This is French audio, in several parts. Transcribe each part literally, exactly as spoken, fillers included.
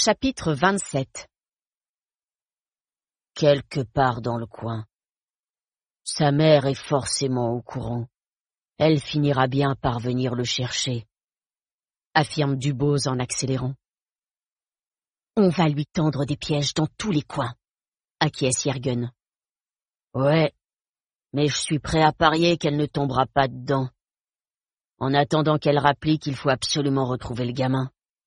Chapitre vingt-sept. Quelque part dans le coin. Sa mère est forcément au courant. Elle finira bien par venir le chercher, affirme Dubose en accélérant. On va lui tendre des pièges dans tous les coins, acquiesce Yergun. Ouais, mais je suis prêt à parier qu'elle ne tombera pas dedans. En attendant qu'elle rapplique, il faut absolument retrouver le gamin.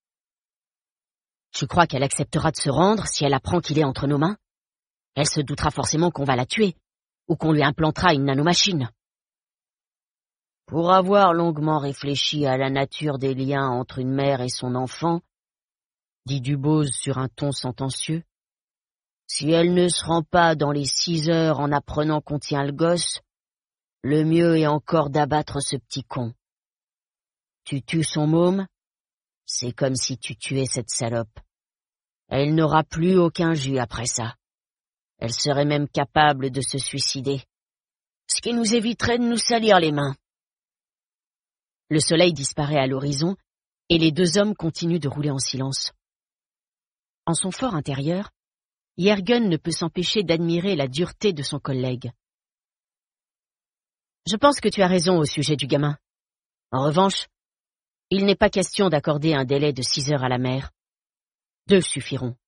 Tu crois qu'elle acceptera de se rendre si elle apprend qu'il est entre nos mains? Elle se doutera forcément qu'on va la tuer, ou qu'on lui implantera une nanomachine. Pour avoir longuement réfléchi à la nature des liens entre une mère et son enfant, dit Dubose sur un ton sentencieux, si elle ne se rend pas dans les six heures en apprenant qu'on tient le gosse, le mieux est encore d'abattre ce petit con. Tu tues son môme, c'est comme si tu tuais cette salope. Elle n'aura plus aucun jus après ça. Elle serait même capable de se suicider, ce qui nous éviterait de nous salir les mains. Le soleil disparaît à l'horizon, et les deux hommes continuent de rouler en silence. En son fort intérieur, Yergun ne peut s'empêcher d'admirer la dureté de son collègue. Je pense que tu as raison au sujet du gamin. En revanche, il n'est pas question d'accorder un délai de six heures à la mère. Deux suffiront.